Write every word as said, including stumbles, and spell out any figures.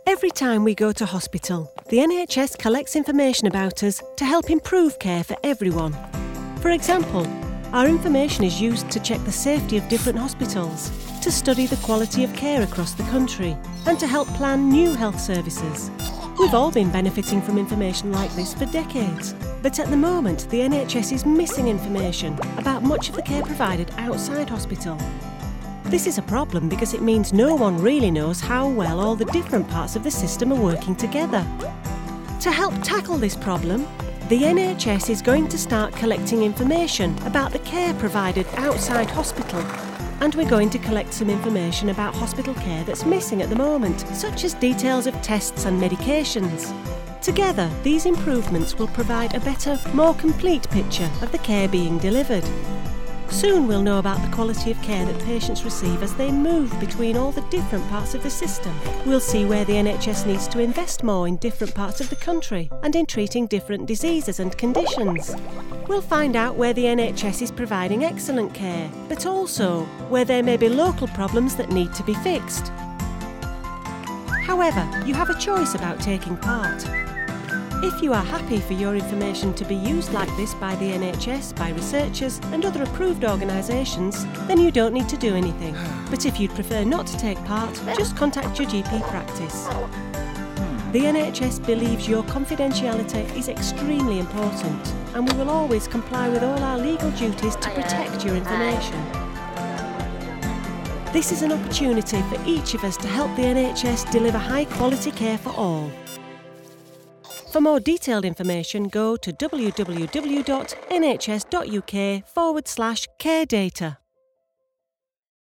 Every time we go to hospital, the N H S collects information about us to help improve care for everyone. For example, our information is used to check the safety of different hospitals, to study the quality of care across the country, and to help plan new health services. We've all been benefiting from information like this for decades, but at the moment the N H S is missing information about much of the care provided outside hospital. This is a problem because it means no one really knows how well all the different parts of the system are working together. To help tackle this problem, the N H S is going to start collecting information about the care provided outside hospital, and we're going to collect some information about hospital care that's missing at the moment, such as details of tests and medications. Together, these improvements will provide a better, more complete picture of the care being delivered. Soon we'll know about the quality of care that patients receive as they move between all the different parts of the system. We'll see where the N H S needs to invest more in different parts of the country and in treating different diseases and conditions. We'll find out where the N H S is providing excellent care, but also where there may be local problems that need to be fixed. However, you have a choice about taking part. If you are happy for your information to be used like this by the N H S, by researchers and other approved organisations, then you don't need to do anything. But if you'd prefer not to take part, just contact your G P practice. The N H S believes your confidentiality is extremely important, and we will always comply with all our legal duties to protect your information. This is an opportunity for each of us to help the N H S deliver high quality care for all. For more detailed information, go to w w w dot n h s dot u k forward slash care data.